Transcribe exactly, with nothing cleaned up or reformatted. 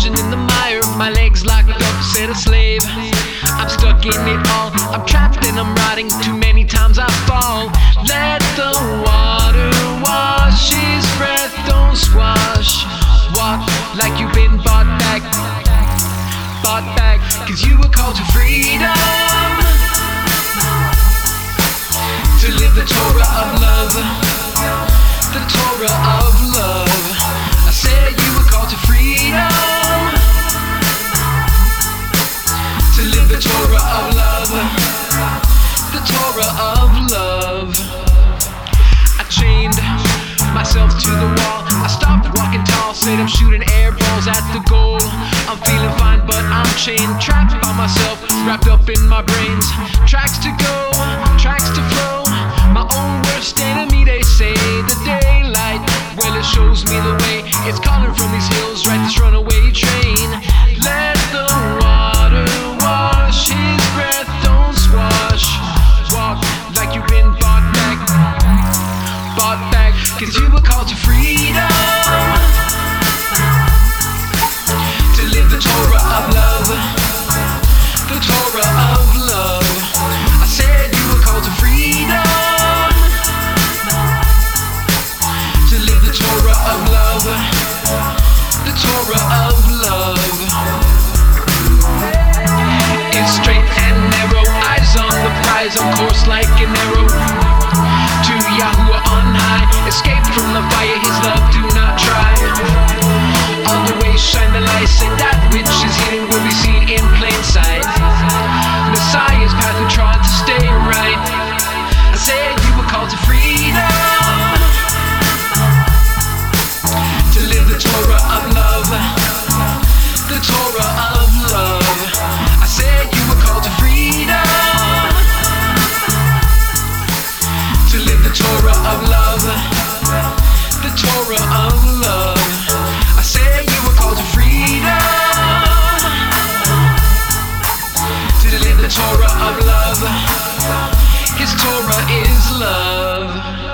washing in the mire, my legs locked up, said a slave. I'm stuck in it all, I'm trapped and I'm rotting. Too many times I fall. Let the water wash his breath, don't squash. Walk like you've been bought back, bought back, cause you were called to freedom, to live the Torah of love, the Torah of love. I said you were called to freedom, to live the Torah of love, the Torah of love. I chained myself to the wall, I stopped walking tall, said I'm shooting air balls at the goal. I'm feeling fine but I'm chained, trapped by myself, wrapped up in my brains. Tracks to go, tracks to flow, my own worst enemy they say. The daylight, well it shows me the way, it's calling from these hills, right this runaway train. Let the water wash his breath, don't squash. Walk like you've been bought back, bought back, cause you were called to freedom, to live the Torah of love, the Torah of love. I said you were called to freedom, to live the Torah of love, the Torah of love. It's straight and narrow, eyes on the prize, of course like an arrow. To Yahuwah on high, escape from the fire, his love do not try. On the way shine the light, say that which is hidden will be seen in plain sight. Messiah's path we trod to stay right. I said you were called to freedom, to live the Torah of love, the Torah of love. I said you were called to freedom, to live the Torah of love, the Torah of love. I said you were called to freedom, to live the Torah of love. His Torah is love.